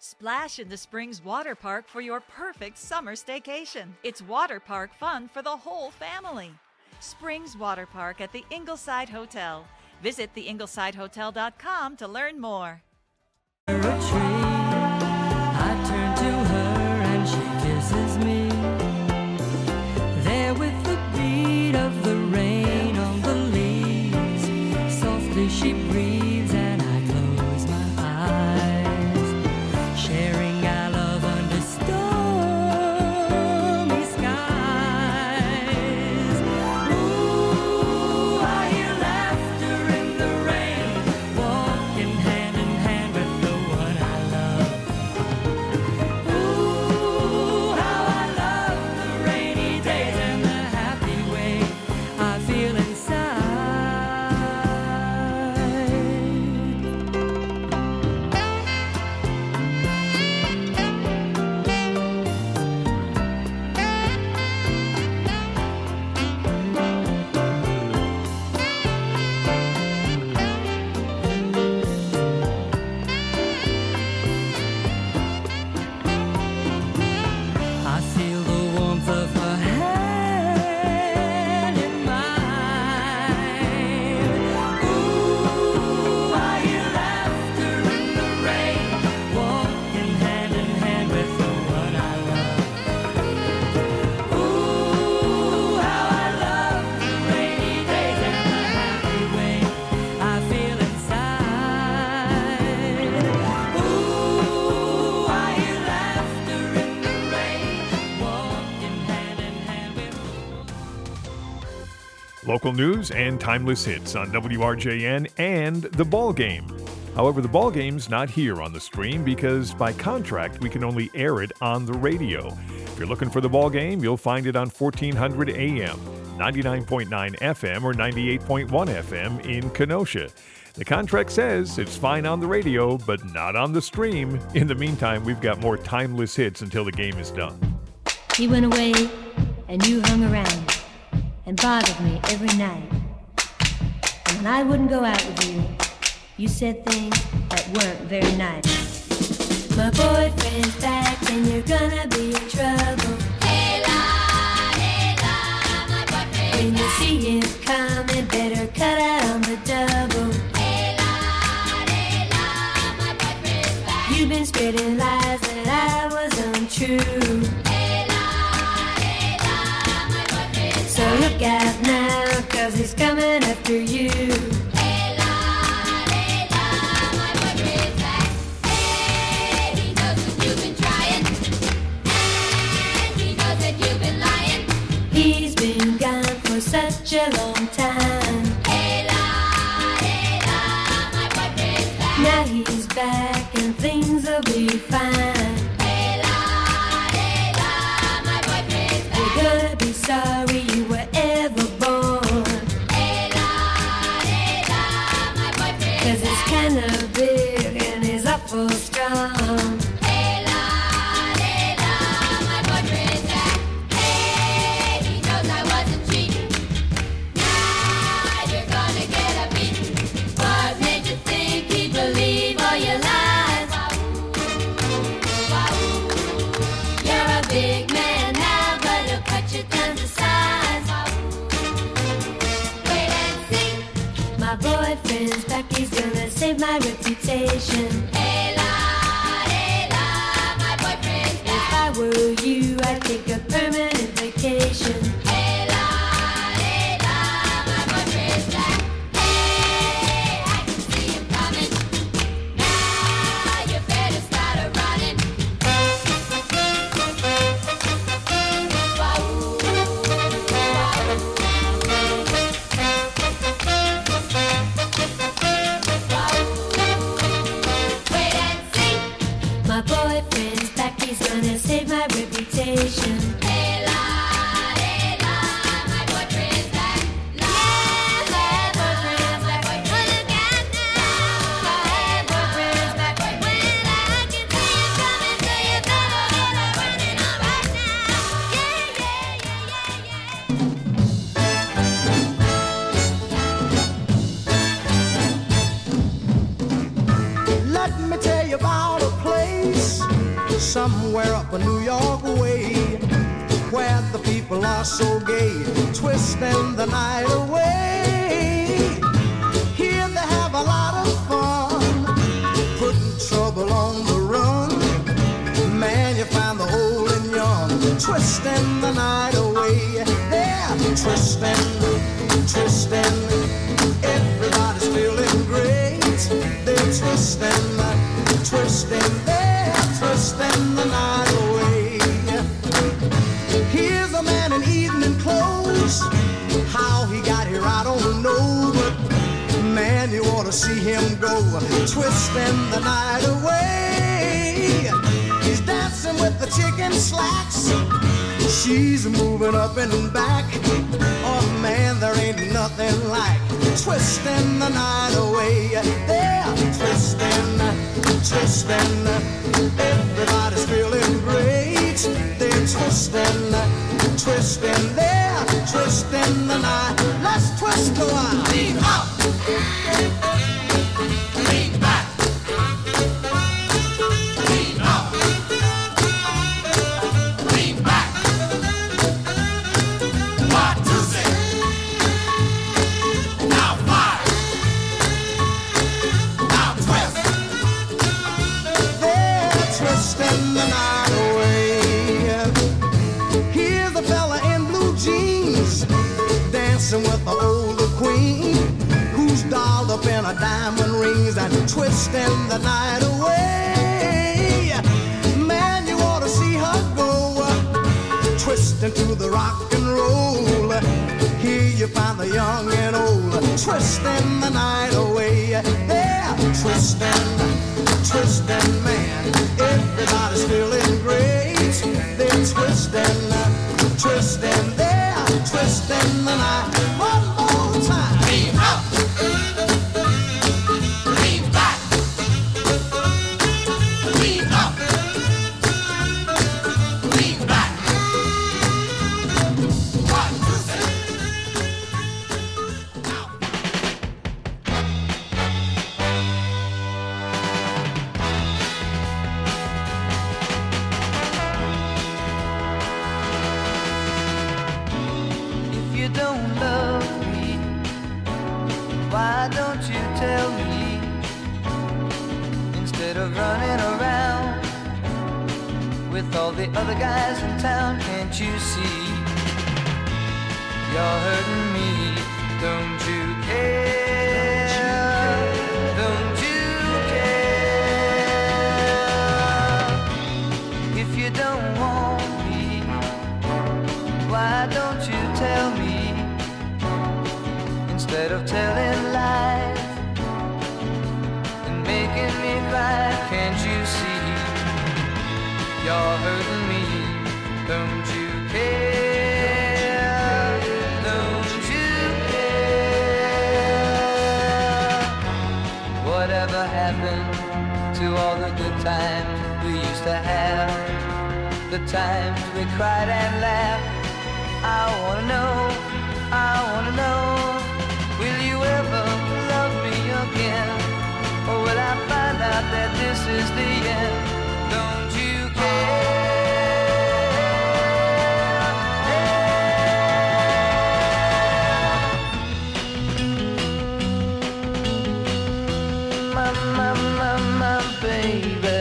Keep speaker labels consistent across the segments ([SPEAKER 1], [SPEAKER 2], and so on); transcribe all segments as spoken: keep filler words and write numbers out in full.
[SPEAKER 1] Splash in the Springs Water Park for your perfect summer staycation. It's water park fun for the whole family. Springs Water Park at the Ingleside Hotel. Visit the ingleside hotel dot com to learn more.
[SPEAKER 2] I turn to her and she kisses me. There with the beat of the rain on the leaves, softly she breathes and I close my eyes, sharing our love under stormy skies. Ooh, I hear laughter in the rain, walking hand in hand with the one I love. Ooh, how I love the rainy days and the happy way I feel inside. I feel the warmth of her hand in mine. Ooh, I hear laughter in the rain, walking hand in hand with the one I love. Ooh, how I love the rainy days and the happy way I feel inside. Ooh, I hear laughter in the rain, walking hand in hand with the
[SPEAKER 3] Local news and timeless hits on W R J N and The Ball Game. However, The Ball Game's not here on the stream because by contract we can only air it on the radio. If you're looking for The Ball Game, you'll find it on fourteen hundred A M, ninety-nine point nine F M, or ninety-eight point one F M in Kenosha. The contract says it's fine on the radio, but not on the stream. In the meantime, we've got more timeless hits until the game is done.
[SPEAKER 4] He went away and you hung around and bothered me every night. And when I wouldn't go out with you, you said things that weren't very nice. My boyfriend's back and you're gonna be in trouble. Hey la, hey la, my boyfriend's when you see him coming, better cut out on the double. Hey la, hey la, my boyfriend's back. You've been spreading lies that I was untrue. So look out now, cause he's coming after you. Layla, Layla, my boyfriend's back. Hey, he knows that you've been trying, and he knows that you've been lying. He's been gone for such a long time. Layla, Layla, my boyfriend's back. Now he's back and things will be fine. Layla, Layla, my boyfriend's back. You're gonna be sorry you were ever born. Layla, Layla, my boyfriend. Cause it's kinda big and he's awful strong. Layla, Layla, my boyfriend's back. Hey, he knows I wasn't cheating. Now you're gonna get a beating. What made you think he'd believe all your lies? You're a big man now, but he'll cut you down to size. Wait and see. My boyfriend's back, he's gonna save my reputation. Layla, Layla, my boyfriend's back. If I were you, I'd take a permanent vacation. Layla, Layla, my boyfriend's back. Hey, I can see him coming. Now you better start a running.
[SPEAKER 5] somewhere up a New York way, where the people are so gay, twisting the night away. Here they have a lot of fun, putting trouble on the run. Man, you find the old and young, twisting the night away. They're twisting, twisting, everybody's feeling great. They're twisting, twisting, they're twisting the night away. Here's a man in evening clothes, how he got here I don't know, but man, you ought to see him go, twisting the night away. He's dancing with the chicken slacks, she's moving up and back. Oh man, there ain't nothing like twisting the night away. They're twisting, twisting, everybody's feeling great. They're twisting, twisting, they're twisting the night. Let's twist a while. Lean up, lean back, lean up, lean back. One, two, six. Now five. Now twist. They're twisting the night away. Here's a fella in blue jeans, dancing with the older queen, who's dolled up in her diamond rings and twisting the night away. Man, you ought to see her go, twisting to the rock and roll. Here you find the young and old, twisting the night away. They're twisting, twisting, man, everybody's feeling great. They're twisting, twisting, they're twisting the night. One more time. Lean up, lean back, lean up, lean back. One, two, three. Now.
[SPEAKER 6] If you don't love me, why don't you tell me? Instead of running around with all the other guys in town, can't you see? You're hurting me, don't you care? Don't you care? If you don't want me, why don't you tell me? Instead of telling lies and making me cry, can't you see? You're hurting me, don't you care? Don't you care? Whatever happened to all the good times we used to have? The times we cried and laughed. I wanna know, I wanna know, will you ever love me again? Or will I find out that this is the end? Don't you care? My, my, my, my baby.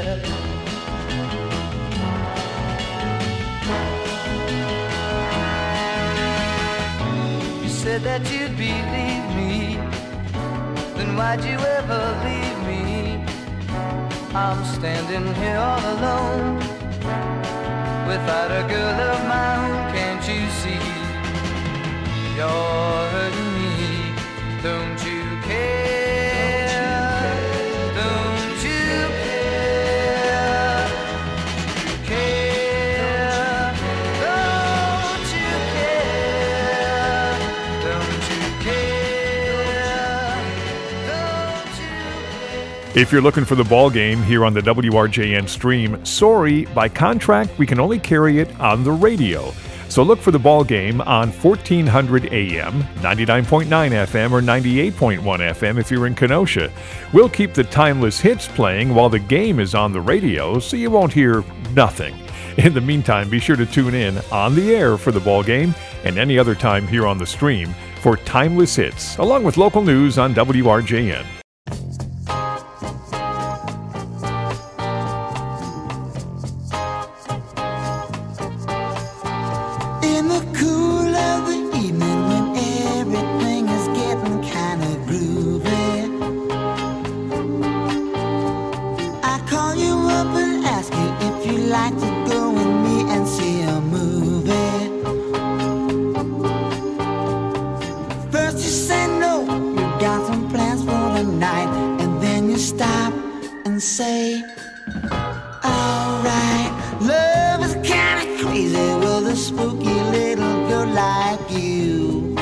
[SPEAKER 6] Said that you'd believe me, then why'd you ever leave me? I'm standing here all alone, without a girl of my own, can't you see? You're hurting me, don't you care? Don't you care? Care? Don't you care? Don't you care? Don't you care?
[SPEAKER 3] If you're looking for the ball game here on the W R J N stream, sorry, by contract, we can only carry it on the radio. So look for the ball game on fourteen hundred A M, ninety-nine point nine F M, or ninety-eight point one F M if you're in Kenosha. We'll keep the timeless hits playing while the game is on the radio, so you won't hear nothing. In the meantime, be sure to tune in on the air for the ball game and any other time here on the stream for timeless hits, along with local news on W R J N.
[SPEAKER 7] In the cool of the evening when everything is getting kind of groovy, I call you up and ask you if you like to go with me and see a movie. First you say no, you got some plans for the night, and then you stop and say, alright, love is kinda crazy with a spooky little girl like you.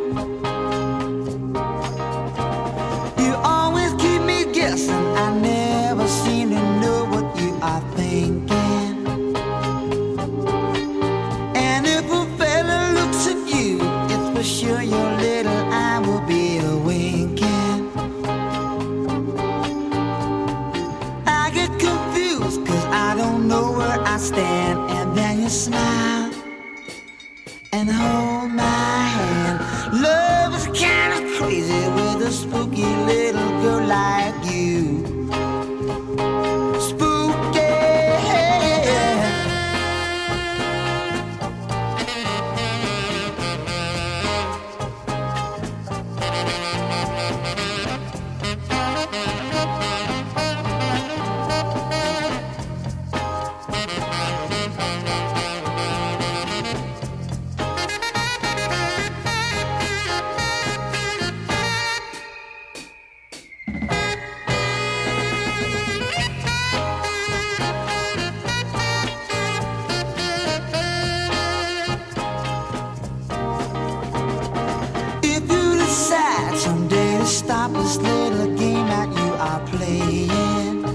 [SPEAKER 7] You always keep me guessing, I never seem to know what you are thinking. And if a fella looks at you, it's for sure your little eye will be a winking. I get confused cause I don't know where I stand, and then you smile and hold my hand. Love is kinda crazy with a spooky little girl like you. Spooky. If you decide someday to stop this little game that you are playing,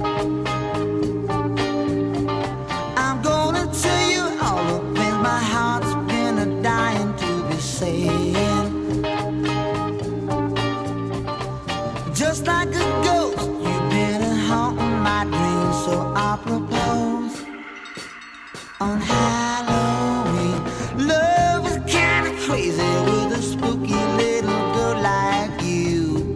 [SPEAKER 7] I'm gonna tell you all the things my heart's been a dying to be saying. Just like a ghost, you've been a haunting my dreams, so I propose on Halloween. Love is kinda crazy with a spooky little girl like you.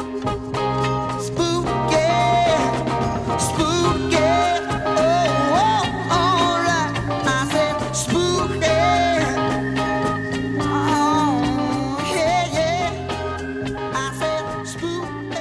[SPEAKER 7] Spooky, spooky, oh, oh, alright. I said spooky, oh, yeah, yeah. I said spooky.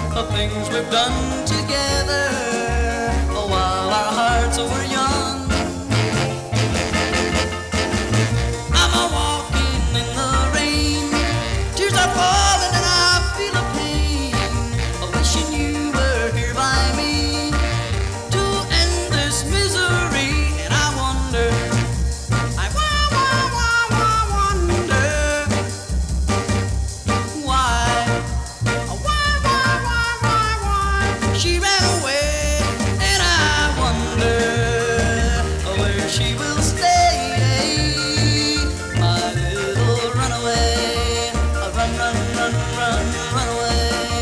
[SPEAKER 8] the things we've done together while our hearts were young. I'm a walking in the rain, tears are falling and I feel a pain, wishing you were here by me to end this misery. And I wonder, I wa- wa- wa- wa- wonder why, why, why, why, why, why she ran away. And I wonder where she will stay, my little runaway. Run, run, run, run, run away.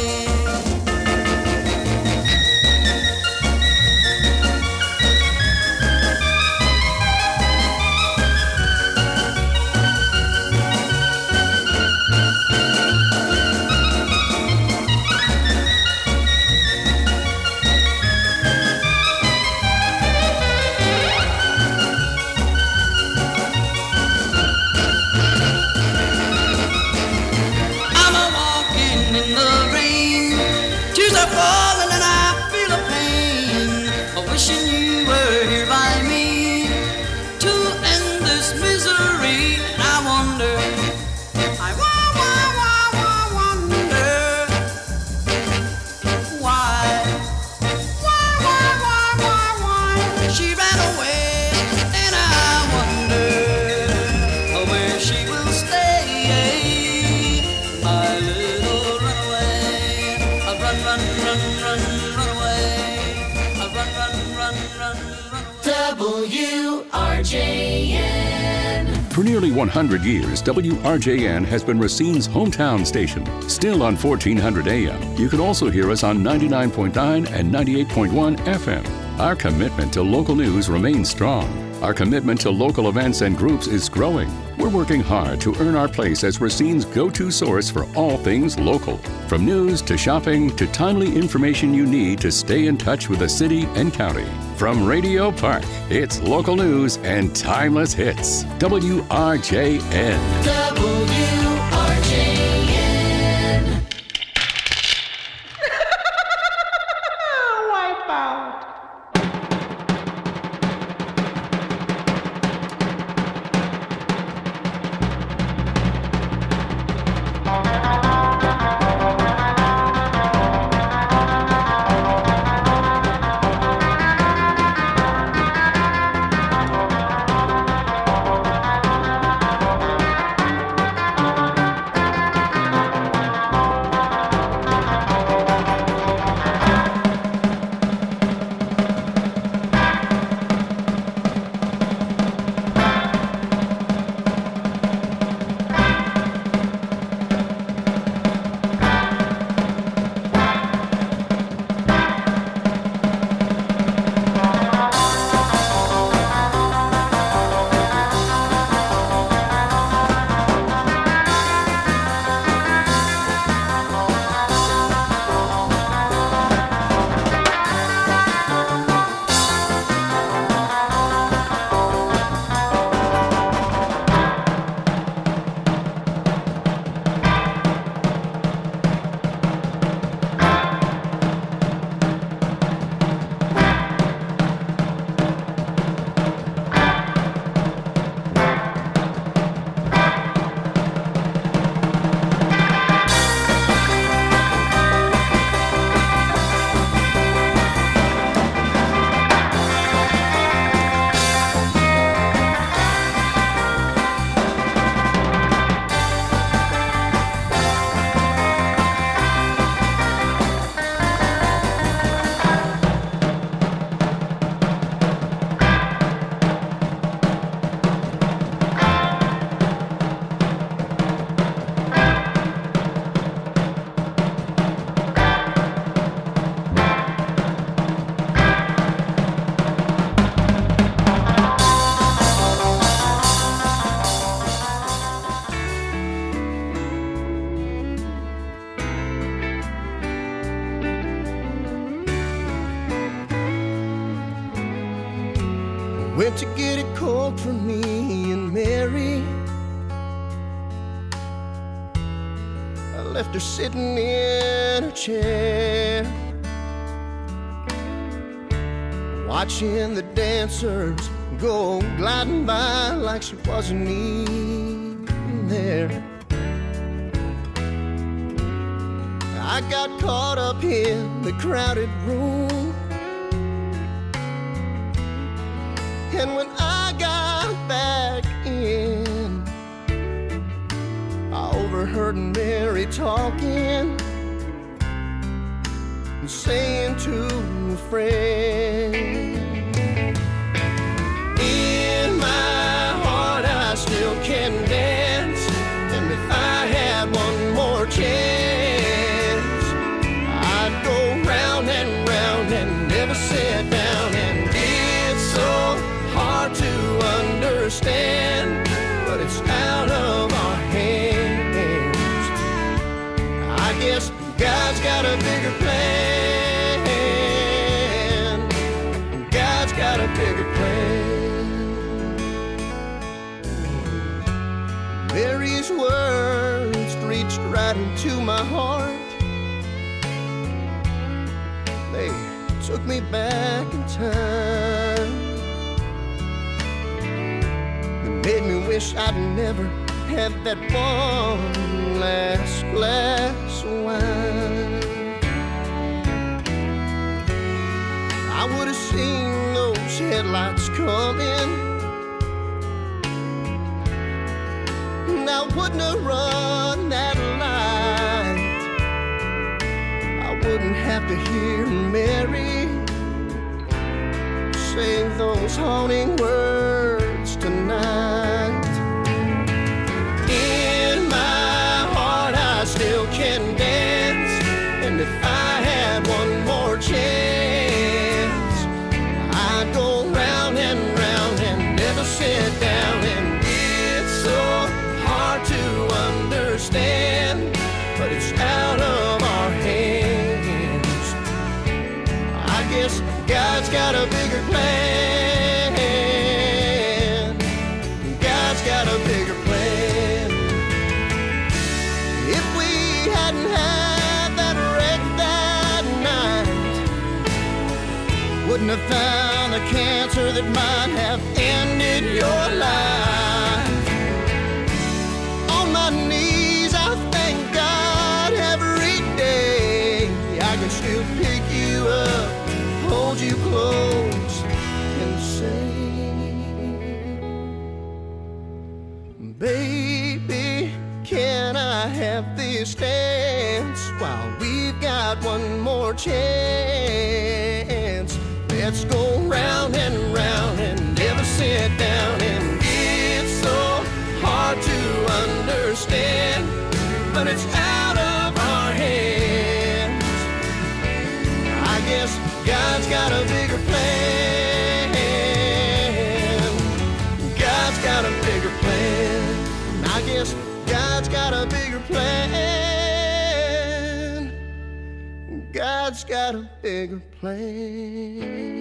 [SPEAKER 8] I'm a walking in the rain, tears are falling and I feel a pain, wishing you were here by me to end this misery. And I wonder, I wa- wa- wa- wa- wonder why, why, why, why, why, why she ran away. And I wonder where she will stay, my little runaway. Run, run, run, run, run away. Run, run, run, run, run away.
[SPEAKER 4] W R J N.
[SPEAKER 9] For nearly one hundred years, W R J N has been Racine's hometown station. Still on fourteen hundred A M, you can also hear us on ninety-nine point nine and ninety-eight point one F M. Our commitment to local news remains strong. Our commitment to local events and groups is growing. We're working hard to earn our place as Racine's go-to source for all things local. From news to shopping to timely information you need to stay in touch with the city and county. From Radio Park, it's local news and timeless hits. W R J N.
[SPEAKER 4] W R J N.
[SPEAKER 8] Wipe out.
[SPEAKER 5] Went to get a coat for me and Mary. I left her sitting in her chair, watching the dancers go gliding by like she wasn't even there. I got caught up in the crowded room, and when I got back in, I overheard Mary talking and saying to a friend, in my heart I still can dance, and if I had one more chance, I'd go round and round and never sit down. And it's so hard to understand, but it's out of our hands. I guess God's got a bigger plan. God's got a bigger plan. Mary's words reached right into my heart. They took me back in time. It made me wish I'd never had that one last glass of wine. I would have seen those headlights coming, and I wouldn't have run that light. I wouldn't have to hear Mary say those haunting words tonight. In my heart I still can dance, and if I had one more chance, I'd go round and round and never sit down. And it's so hard to understand, but it's out of our hands. I guess God's got a bigger plan. God's got a bigger plan. If we hadn't had that wreck that night, wouldn't have found the cancer that might have ended your life. On my knees I thank God every day. I can still pick you up, hold you close, and say, baby, can I have this dance while we've got one more chance? Let's go round and round and never sit down. And it's so hard to understand, but it's out of our hands. I guess God's got a bigger plan. God's got a bigger plan. I guess God's got a bigger plan. God's got a bigger plan.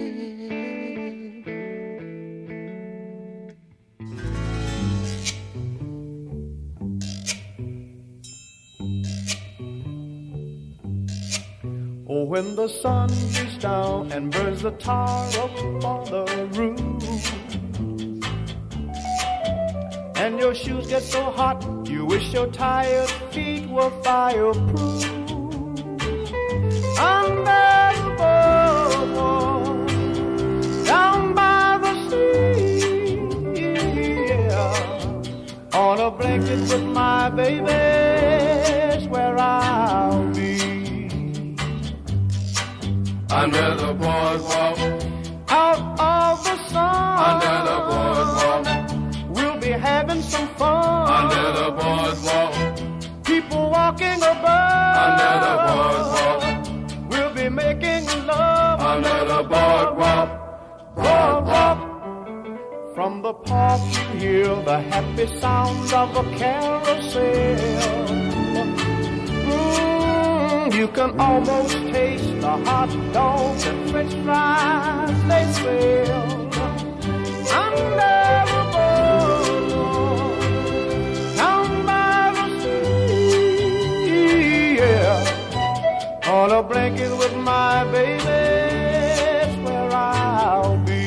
[SPEAKER 10] Oh, when the sun beats down and burns the tar up on the roof, and your shoes get so hot, you wish your tired feet were fireproof. Under the boardwalk, down by the sea, yeah, on a blanket with my baby's where I'll be.
[SPEAKER 11] Under the boardwalk,
[SPEAKER 10] out of the sun,
[SPEAKER 11] under the boardwalk,
[SPEAKER 10] we'll be having some fun.
[SPEAKER 11] Under the boardwalk,
[SPEAKER 10] people walking above.
[SPEAKER 11] Under the boardwalk,
[SPEAKER 10] we'll be making love.
[SPEAKER 11] Under the boardwalk,
[SPEAKER 10] boardwalk. From the park you hear the happy sounds of a carousel. Mm, you can almost taste the hot dogs and french fries they sell. Under the boardwalk, down by the sea, blanket with my baby, it's where I'll be.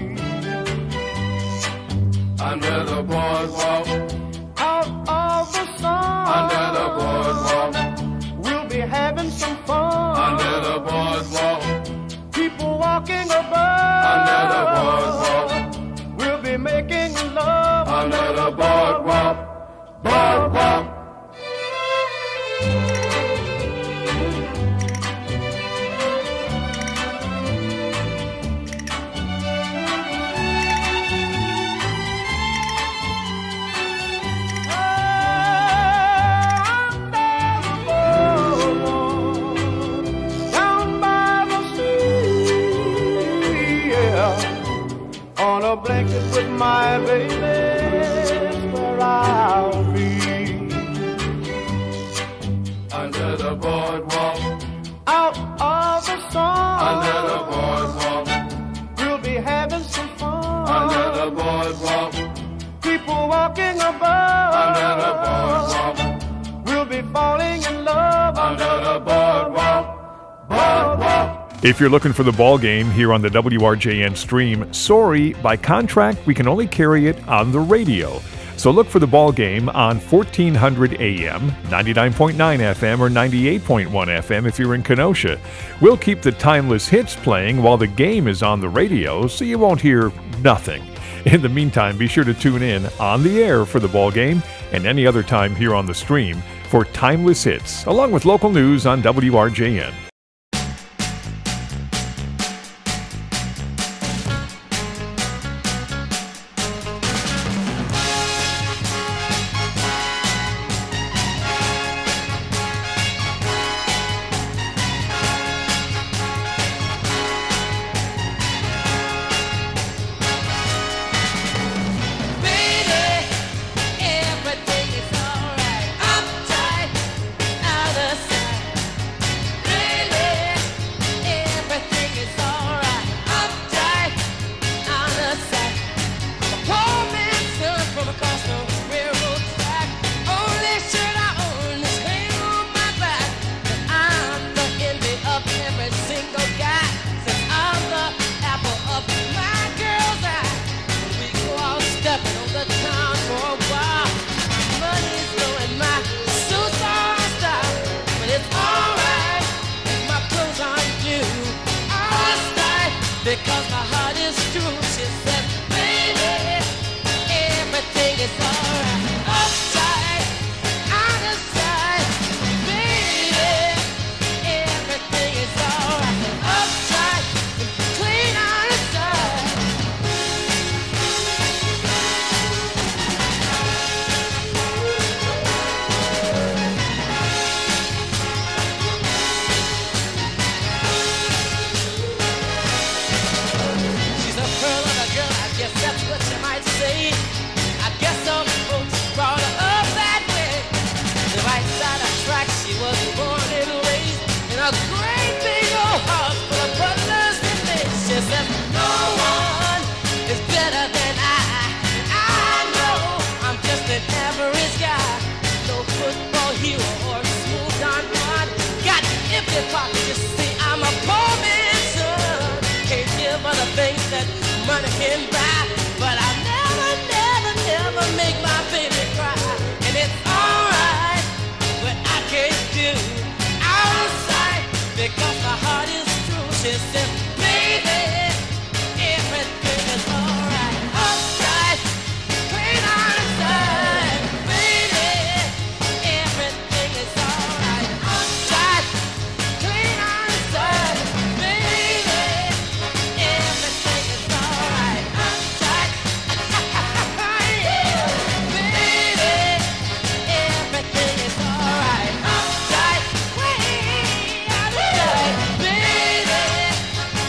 [SPEAKER 11] Under the boardwalk,
[SPEAKER 10] Out of the sun,
[SPEAKER 11] under the boardwalk,
[SPEAKER 10] we'll be having some fun.
[SPEAKER 11] under the boardwalk,
[SPEAKER 10] People walking above,
[SPEAKER 11] under the boardwalk,
[SPEAKER 10] we'll be making love.
[SPEAKER 11] under the boardwalk, boardwalk.
[SPEAKER 10] Down by the sea, yeah. On a blanket with my baby, is where I'll be.
[SPEAKER 11] Under the boardwalk,
[SPEAKER 10] Out of the sun,
[SPEAKER 11] under the boardwalk,
[SPEAKER 10] we'll be having some fun.
[SPEAKER 11] under the boardwalk,
[SPEAKER 10] People walking above,
[SPEAKER 11] under the boardwalk,
[SPEAKER 10] we'll be falling in love.
[SPEAKER 11] under the boardwalk, boardwalk.
[SPEAKER 3] If you're looking for the ball game here on the W R J N stream, sorry, by contract, we can only carry it on the radio. So look for the ball game on fourteen hundred A M, ninety-nine point nine F M, or ninety-eight point one F M if you're in Kenosha. We'll keep the timeless hits playing while the game is on the radio, so you won't hear nothing. In the meantime, be sure to tune in on the air for the ball game and any other time here on the stream for timeless hits, along with local news on W R J N.
[SPEAKER 8] Everything is alright. Uptight, out of sight. money can buy, but I never, never, never make my baby cry. And it's alright, but I can't do out of sight because my heart is true. She says, baby, everything is alright. Upside, clean out of sight. Baby, everything is alright. Upside, clean out of sight. Baby, everything is alright. Upside, yeah. Baby, everything is alright. Upside, way out of sight. Baby,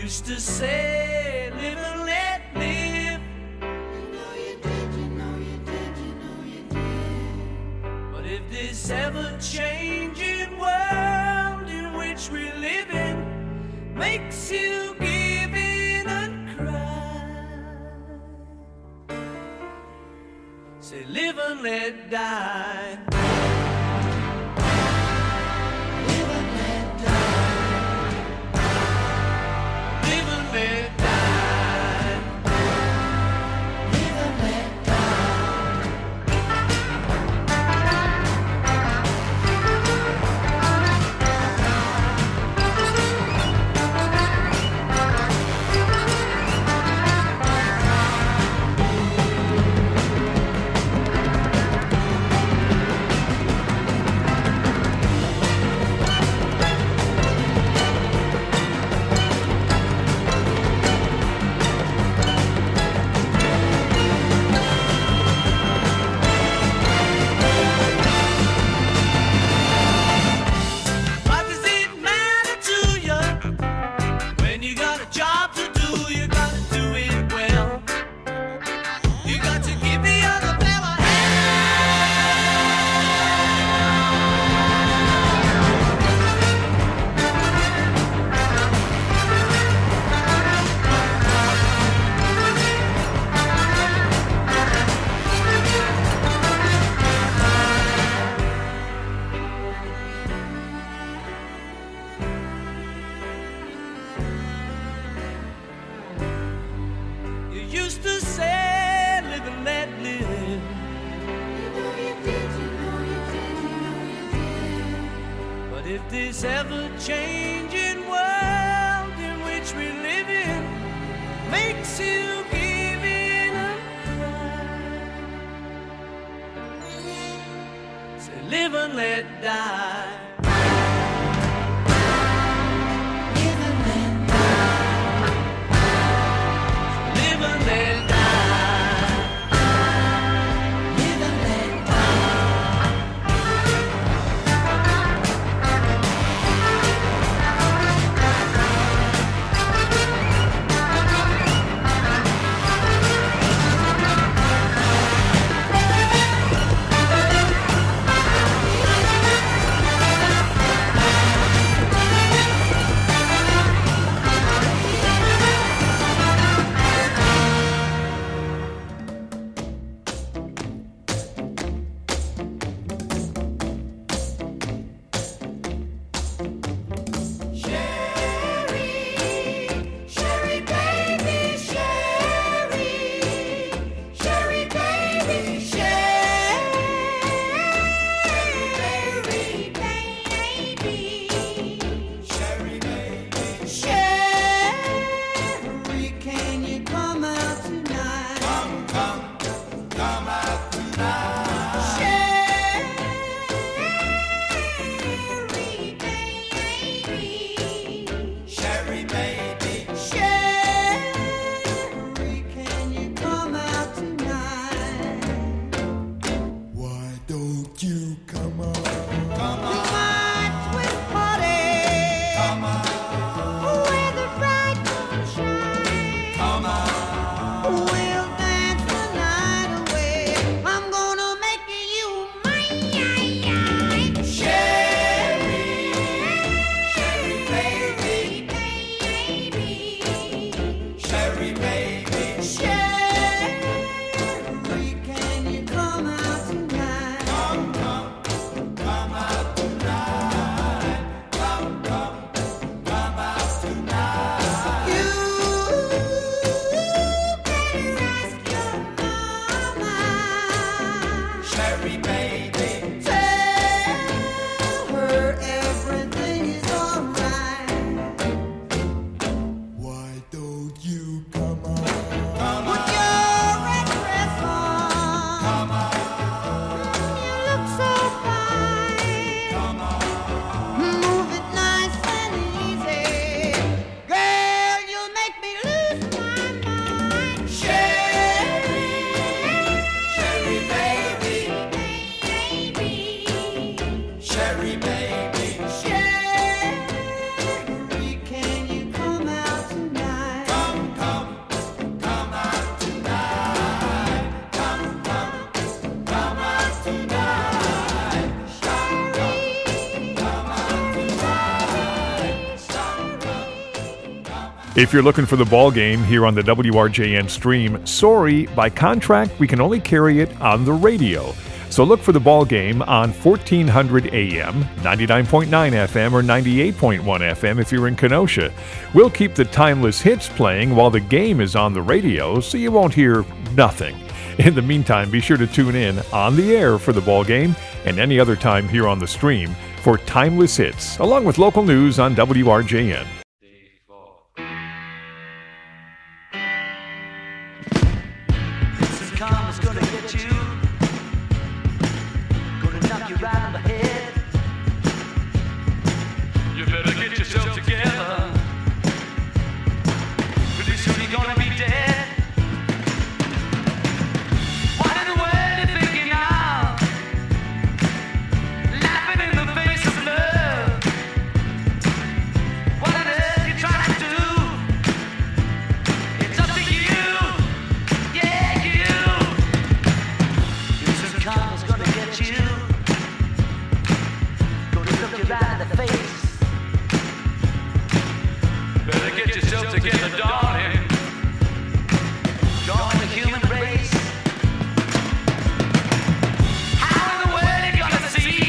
[SPEAKER 12] used to say, live and let live.
[SPEAKER 8] You know you did, you know you did, you know you did.
[SPEAKER 12] But if this ever-changing world in which we live in makes you give in and cry, say live and let die.
[SPEAKER 8] Live and let die.
[SPEAKER 12] Live and let die.
[SPEAKER 8] Live and let die.
[SPEAKER 12] What does it matter to you when you got a job to do? You gotta do it well. You got to give the other fella You used to say, live and let live.
[SPEAKER 8] You know you did, you know you did, you know you did.
[SPEAKER 12] But if this ever-changing world in which we live in makes you give in and cry, say live and let die.
[SPEAKER 8] Live and let die.
[SPEAKER 12] Live and let die.
[SPEAKER 8] Live and let die. Sherry, baby, Sherry, Sherry, baby, Sherry, baby, Sherry, baby, Sherry, can you come out tonight? Come, come, come out tonight. Sherry, baby, Sherry, can you come out tonight?
[SPEAKER 5] Why don't you come on?
[SPEAKER 8] You might swing party.
[SPEAKER 5] Come on,
[SPEAKER 8] Where the bright moon shines.
[SPEAKER 5] come on.
[SPEAKER 8] We'll dance the night away. I'm gonna make you mine.
[SPEAKER 5] Sherry, Sherry, baby, Sherry, baby.
[SPEAKER 8] Sherry, can you come out tonight?
[SPEAKER 5] Come, come, come out tonight. Come, come, come out tonight.
[SPEAKER 8] You better ask your mama.
[SPEAKER 5] Sherry, baby.
[SPEAKER 8] Tell her everything is alright.
[SPEAKER 5] Why don't you come on? Come
[SPEAKER 8] Put
[SPEAKER 5] on,
[SPEAKER 8] your red dress on.
[SPEAKER 5] come on,
[SPEAKER 8] You look so fine.
[SPEAKER 5] come on.
[SPEAKER 8] Move it nice and easy. Girl, you'll make me lose my mind.
[SPEAKER 5] Sherry, Sherry, baby, Sherry, baby.
[SPEAKER 8] Sherry, can you come out tonight?
[SPEAKER 3] If you're looking for the ball game here on the W R J N stream, sorry, by contract, we can only carry it on the radio. So look for the ball game on fourteen hundred A M, ninety-nine point nine F M, or ninety-eight point one F M if you're in Kenosha. We'll keep the timeless hits playing while the game is on the radio, so you won't hear nothing. In the meantime, be sure to tune in on the air for the ball game and any other time here on the stream for timeless hits, along with local news on W R J N.
[SPEAKER 12] Karma's gonna get you, gonna knock you right on the head. You better get yourself together, pretty soon you're gonna be dead. What in the world you thinking of? Laughing in the face of love. What on earth you trying to do? It's up to you, yeah, you. Karma's gonna get you, gonna look you right in the face. Better get yourself together, darling. Join the human race. How in the world you gonna see?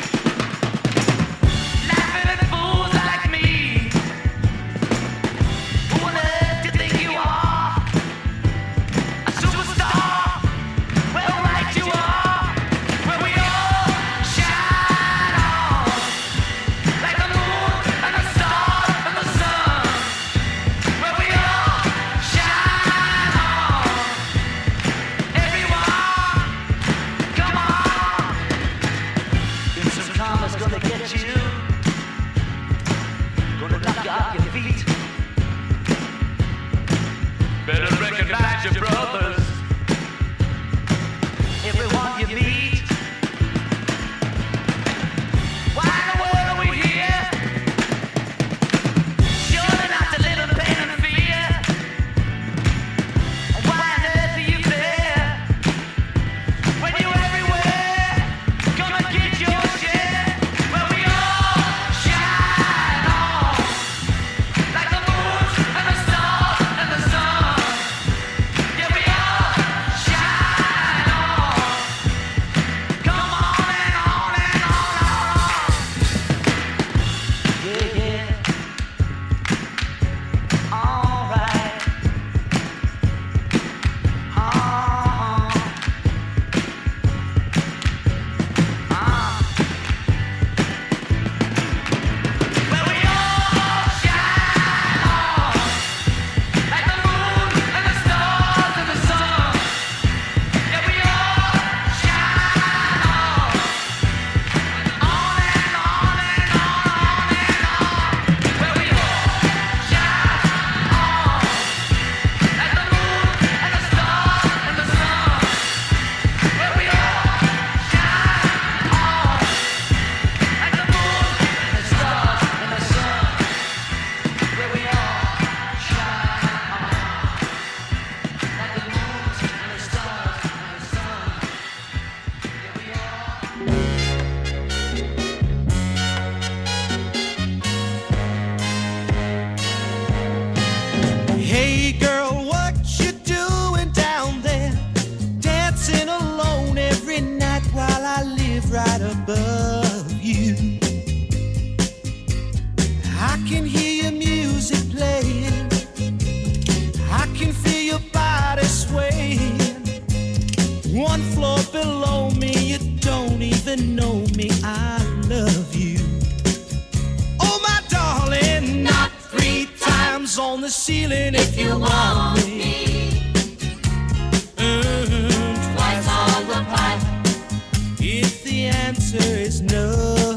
[SPEAKER 12] Laughing at fools like me. Who on earth do you think you are? A superstar? Well, right you are. Gonna get you, gonna knock you off your feet. Better recognize your brothers, everyone you meet. Why in the world are we here? Surely not to live in pain and fear. Why on earth are you there? When you're everywhere, gonna get your share. On the ceiling if you want me. Mm, twice on the pipe if the answer is no.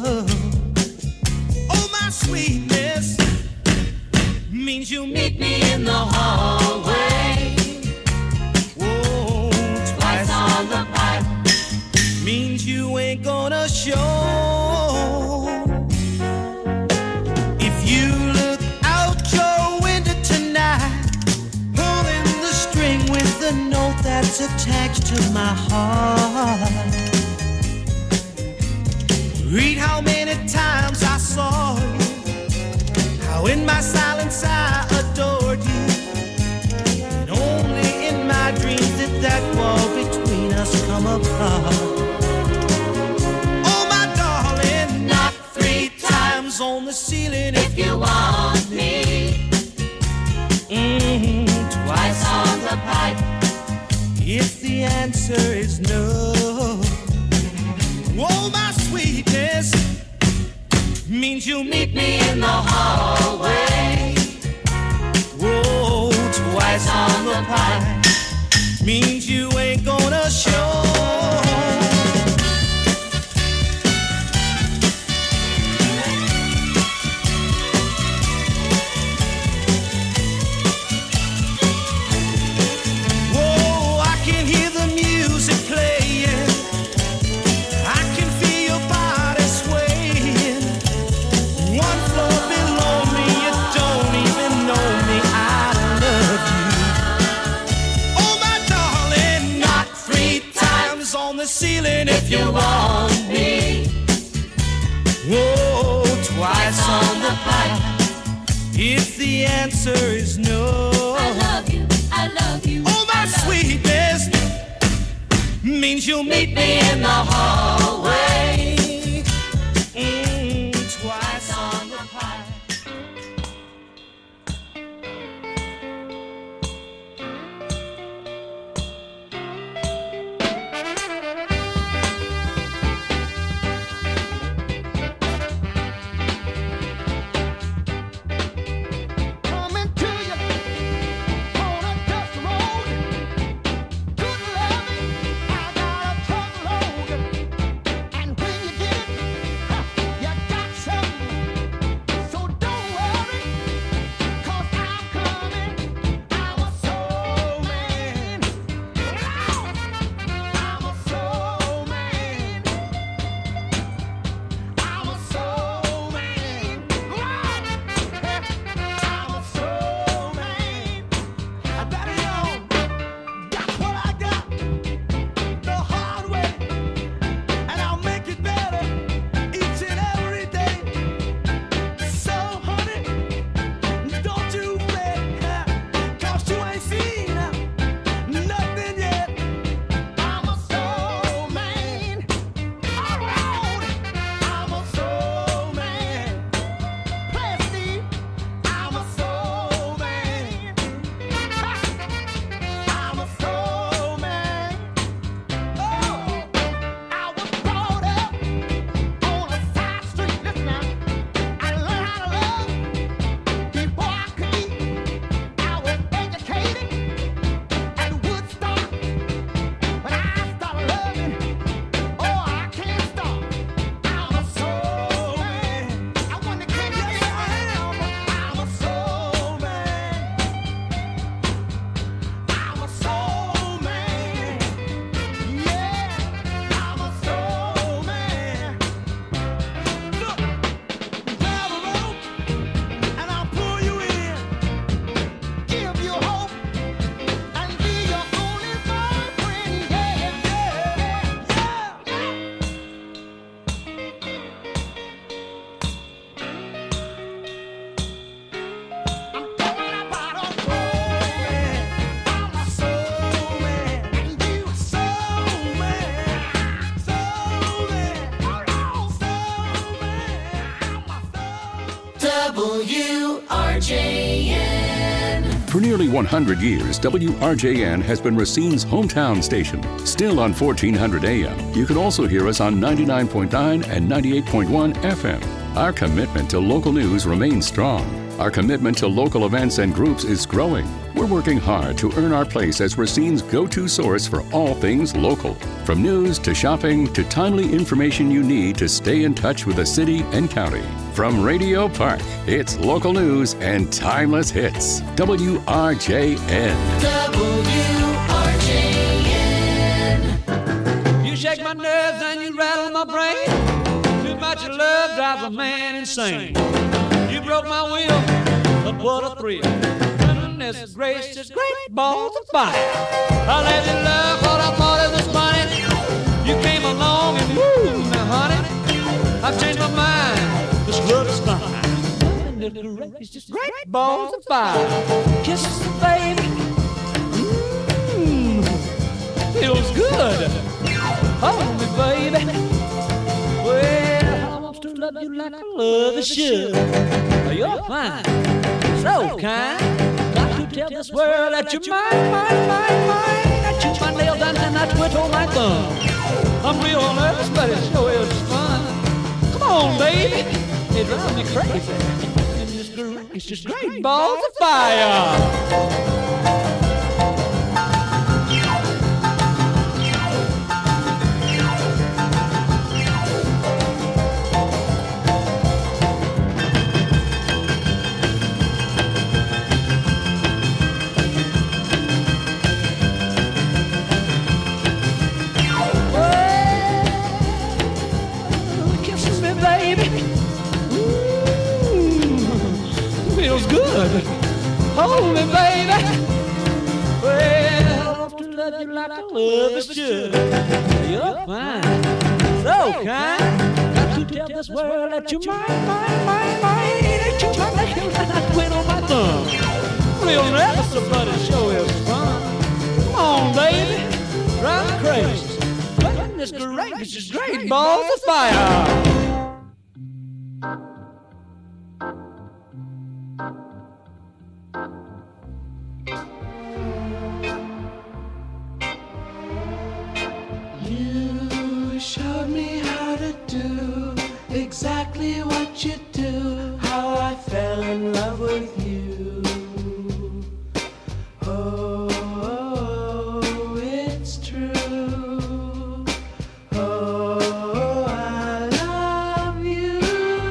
[SPEAKER 12] Oh, my sweetness means you meet me in the hallway. Oh, twice on the pipe means you ain't gonna show. That's attached to my heart. Read how many times I saw you, how in my silence I adore white wall between us come apart. Oh, my darling, knock three times on the ceiling if you want me. Mm-hmm, twice on the pipe if the answer is no. Oh, my sweetness means you'll meet me in the hallway. Whoa, twice on the pipe means you ain't gonna show. Whoa, I can hear the music playing. I can feel your body swaying. One floor below me, you don't even know me. I love you. Oh, my darling, knock three times on the ceiling if you want me. Whoa, twice on the pipe if the answer is no.
[SPEAKER 4] I love you, I love you.
[SPEAKER 12] Oh, my sweetness means you'll meet me in the hallway. Mm, twice on the pipe.
[SPEAKER 10] Coming to you on a dust road. Good loving, I got a truckload. And when you get it, huh, you got something. So don't worry, 'cause I'm coming. I'm a soul man. I'm a soul man. I'm a soul man. I'm a soul man. I better know that's what I got the hard way, and I'll make it better each and every day. So, honey, don't you fret, 'cause you ain't seen nothing yet. I'm a soul man. All right, I'm a soul man. Play it, Steve. I'm a soul man. I'm a soul man. Oh, I was brought up on a side street. Listen now, I learned how to love before I could eat. I was educated at Woodstock. When I started loving, oh, I can't stop. I'm a soul man. I want to get you down. I'm a soul man. I'm a soul man. Yeah, I'm a soul man. Look, grab a rope and I'll pull you in. Give you hope and be your only boyfriend. Yeah, yeah, yeah. I'm talking about a soul man. I'm a soul man, and you a soul man, soul man, oh, soul man. I'm a soul.
[SPEAKER 4] W R J N.
[SPEAKER 9] For nearly one hundred years, W R J N has been Racine's hometown station. Still on fourteen hundred A M, you can also hear us on ninety-nine point nine and ninety-eight point one F M. Our commitment to local news remains strong. Our commitment to local events and groups is growing. We're working hard to earn our place as Racine's go-to source for all things local. From news to shopping to timely information you need to stay in touch with the city and county. From Radio Park, it's local news and timeless hits. W R J N.
[SPEAKER 4] W R J N.
[SPEAKER 13] You shake my nerves and you rattle my brain. Too much of love drives a man insane. You broke my will, but what a thrill. Goodness gracious, great balls of fire. I let you love what I thought it was funny. You came along and woo, now honey, I've changed my mind. This love is fine. Goodness gracious, great balls of fire. Kisses, baby. Mmm. feels good. Hold me, baby. Well, I want to love you like I love it should. You're fine, so kind. Got to tell this world that you're mine, mine, mine, mine. I chew my nails down and I twiddle my thumb. I'm real nervous, but it sure is fun. Come on, baby, it drives me crazy. And this girl, it's just great balls of fire. Good. Hold me, baby. Well, I love to love you like I love it should. You're fine, so kind. Got to tell this world that you're mine, mine, mine, mine. That you're my nails and I twin on my thumb. Real nervous, but it sure is fun. Come on, baby, drive me crazy. Goodness gracious, it's great balls of fire.
[SPEAKER 10] You showed me how to do exactly what you do, how I fell in love with you. Oh, oh, it's true. Oh, I love you.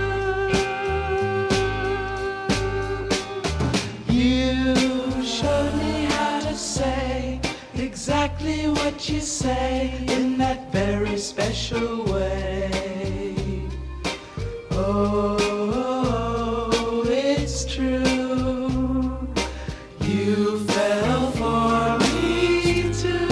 [SPEAKER 10] You showed me how to say exactly what you say in that very special way. Oh, it's true. You fell for me too.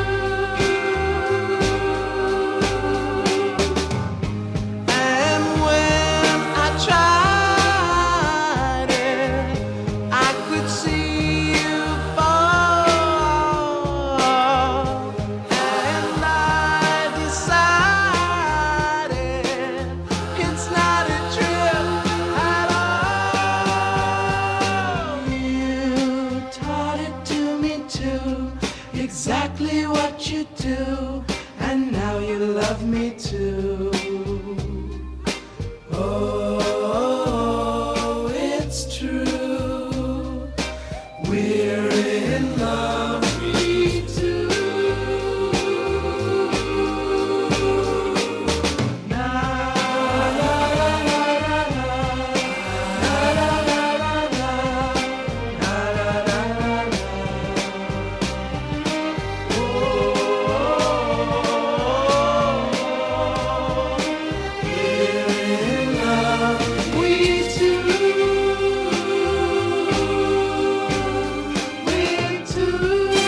[SPEAKER 10] And when I tried it, I could see you fall. And I decided it's not a trip at all. You taught it to me too, exactly what you do, and now you love me too. Oh, it's true. We're in love, me too. Na, la, la, la, la, la. Na, la, la, la, la. Na, la, la, la, la. Oh, we're in love, we two. We two.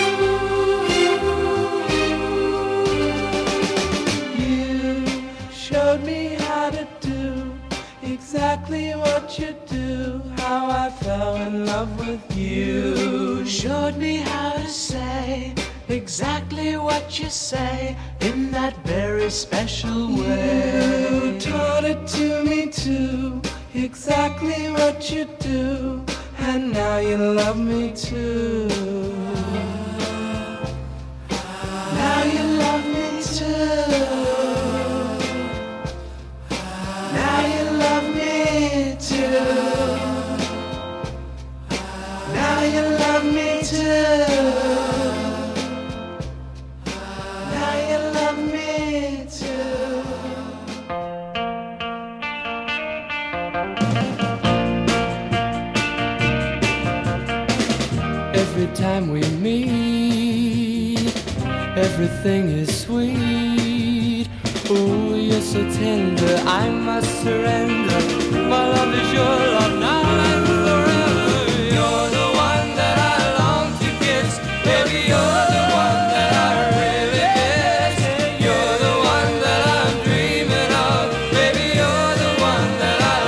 [SPEAKER 10] You showed me how to do exactly what you do, how I fell in love with you. Showed me how to say exactly what you say in that very special way. You taught it to me too, exactly what you do, and now you love me too. Now you love me too. Now you love me too. Now you love me too. Now you love me too. Every time we meet, everything is sweet. Oh, you're so tender, I must surrender. My love is your love now and forever. You're the one that I long to kiss. Baby, you're the one that I really miss. You're the one that I'm dreaming of. Baby, you're the one that I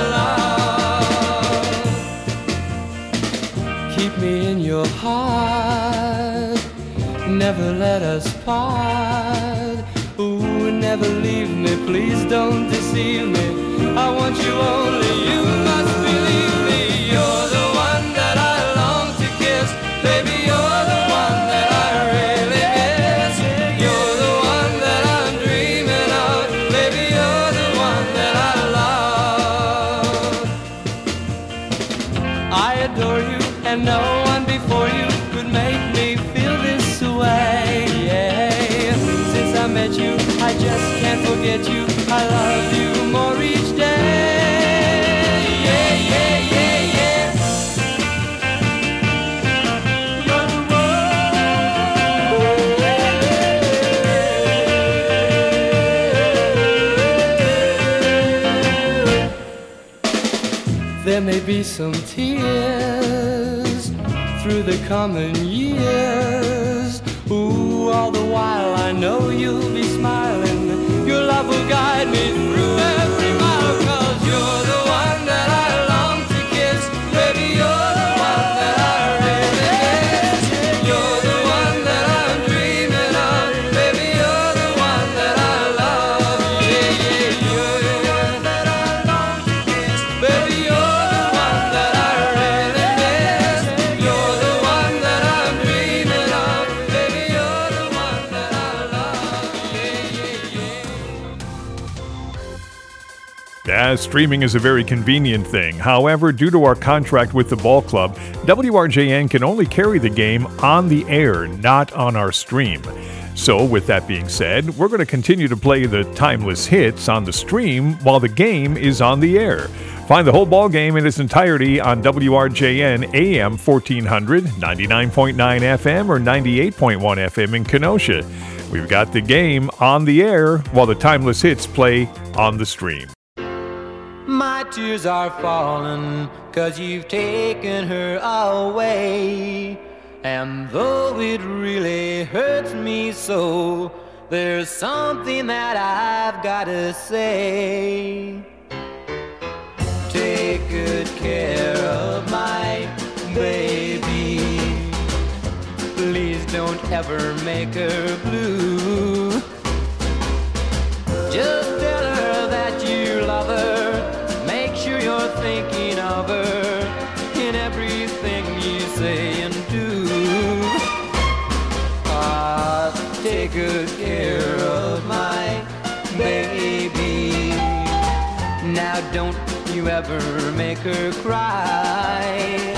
[SPEAKER 10] love. Keep me in your heart,
[SPEAKER 13] never let us part. Ooh, never leave me, please don't deceive me. I want you only, you must believe me. You're the one that I long to kiss. Baby, you're the one that I really miss. You're the one that I'm dreaming of. Baby, you're the one that I love. I adore you, and no one before you could make me feel this way. Yeah. Since I met you, I just can't forget you. I love you more each day. Yeah, yeah, yeah, yeah. You're the one. There may be some tears through the coming years. Ooh, all the while I know you'll be smiling. Your love will guide me through every mile. 'Cause you're the one that I long to kiss. Baby, you're the one that I really miss. You're the one that I'm dreaming of. Baby, you're the one that I love. Yeah, yeah, you're the one that I long to kiss. Baby, you're the one that I really miss. You're the one that I'm dreaming of. Baby, you're the one that I love. Yeah, yeah, yeah.
[SPEAKER 3] Yeah, streaming is a very convenient thing. However, due to our contract with the ball club, W R J N can only carry the game on the air, not on our stream. So, with that being said, we're going to continue to play the timeless hits on the stream while the game is on the air. Find the whole ball game in its entirety on W R J N A M fourteen hundred, ninety-nine point nine F M, or ninety-eight point one F M in Kenosha. We've got the game on the air while the timeless hits play on the stream.
[SPEAKER 6] My tears are falling, 'cause you've taken her away. And though it really hurts me so, there's something that I've gotta say. Take good care of my baby. Please don't ever make her blue. Just tell her that you love her. Make sure you're thinking of her in everything you say and do. Ah, take good care of my baby. Now don't you ever make her cry.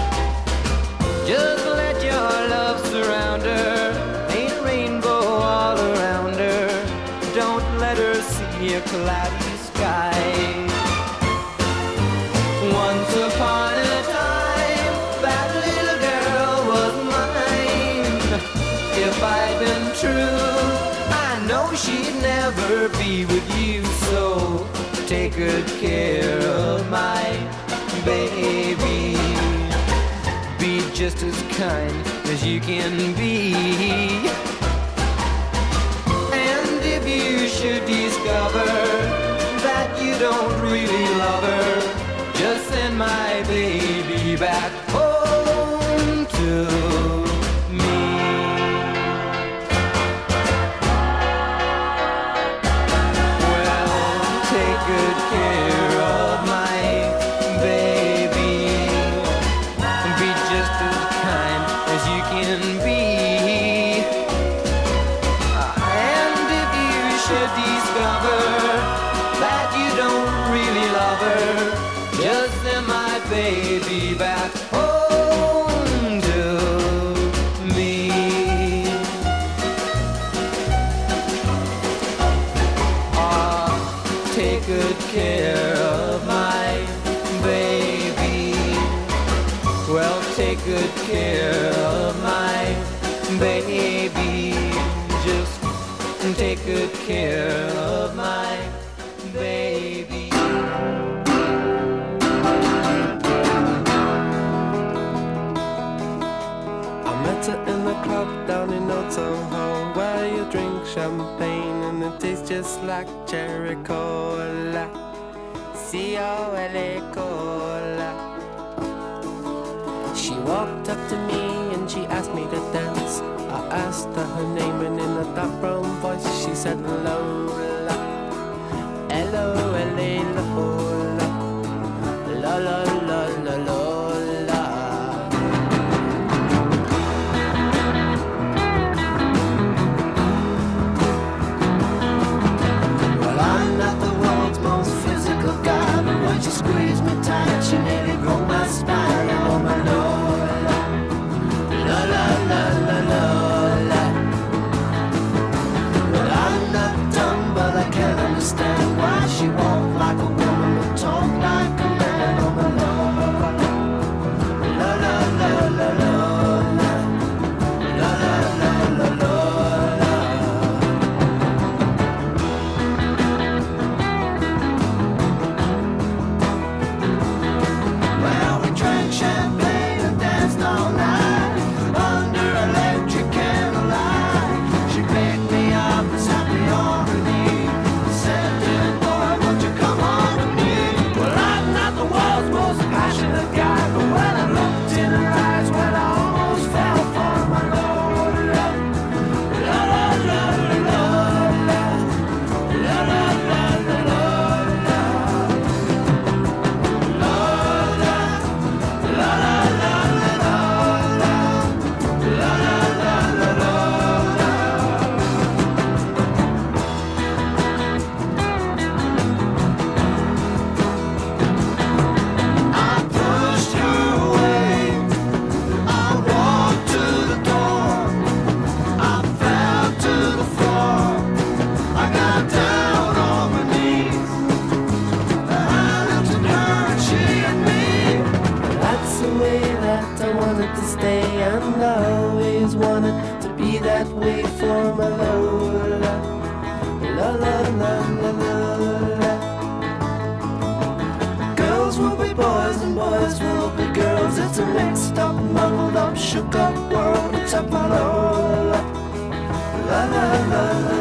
[SPEAKER 6] Just let your love surround her. Ain't a rainbow all around her. Don't let her see a cloudy sky. Once upon a time, that little girl was mine. If I'd been true, I know she'd never be with you. So take good care of my baby. Be just as kind as you can be. And if you should discover that you don't really love her, just send my baby back home to me. Well, take good care of my baby. Be just as kind as you can be. And if you should discover that you don't really love her, just send my baby back home to me. Ah, take good care of my baby. Well, take good care of my baby. Just take good care of my baby.
[SPEAKER 14] In the club down in Old Soho, where you drink champagne and it tastes just like cherry cola. C O L A cola. She walked up to me and she asked me to dance. I asked asked her her name, and in a dark brown voice she said, Lola. Hello, Lola, la la la la la. She squeezed me tight, she nearly broke my spine. And oh my Lola, la la la la la la. Well, I'm not dumb, but I can't understand why she walked like a woman but talk like a man. Oh my Lola, la la la la la la, la la la la la. Champagne and danced all night under electric candlelight. She picked me up and sat me on her knee. Said, "Dear boy, won't you come home with me?" Well, I'm not the world's most passionate guy, but when I looked in her eyes, well, I almost fell for my Lola. La la la la la la, la la la la la. And I always wanted to be that way for my Lola. La la la la la la. Girls will be boys and boys will be girls. It's a mixed up, muddled up, shook up world. Except my Lola. La la la la.